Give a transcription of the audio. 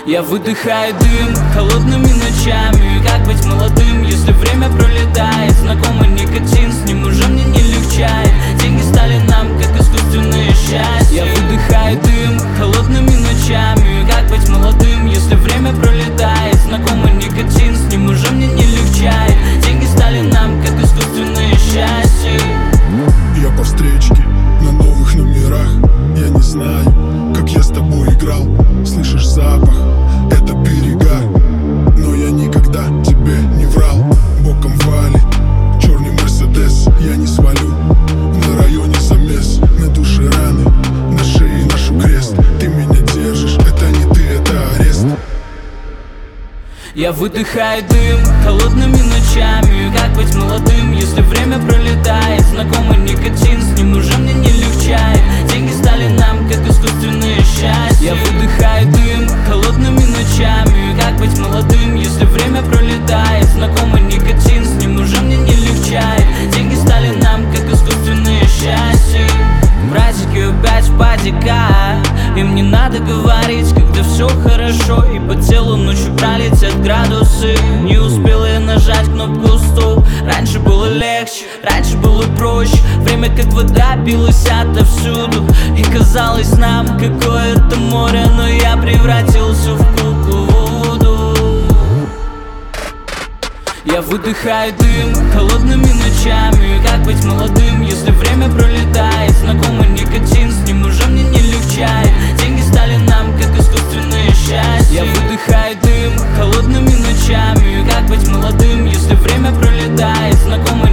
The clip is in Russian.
Я выдыхаю дым холодными ночами. Как быть молодым, если время пролетает? Знакомый никотин, с ним уже мне не легчает. Деньги стали нам как искусственное счастье. Я выдыхаю дым холодными ночами. Как быть молодым, если время пролетает? Знакомый никотин, с ним уже мне не легчает. Деньги стали нам как искусственное счастье. Я по встречке на новых номерах. Я не знаю, как я с тобой играл. Слышишь запах, это перегар. Но я никогда тебе не врал. Боком валит черный Мерседес. Я не свалю, на районе замес. На душе раны, на шее ношу крест. Ты меня держишь, это не ты, это арест. Я выдыхаю дым холодными ночами. Как быть молодым, если время пролетает? Знакомый никотин, с ним уже мне не легчает. Деньги стали нам как искусственное счастье. Я выдыхаю дым холодными ночами. Как быть молодым, если время пролетает? Знакомый никотин, с ним уже мне не легчает. Деньги стали нам как искусственное счастье. Братики опять в падиках. Им не надо говорить, когда все хорошо, и по телу ночью пролетят градусы. Не успел я нажать кнопку стоп. Раньше было легче, раньше было проще. Время как вода билось отовсюду, и казалось нам какое-то море. Но я превратился в куклу-вуду. Я выдыхаю дым холодными ночами. Как быть молодым, если время пролетает? Знакомый никотин, с ним уже мне не легчает. Деньги стали нам как искусственное счастье. Я выдыхаю дым холодными ночами. Как быть молодым, если время пролетает? Знакомый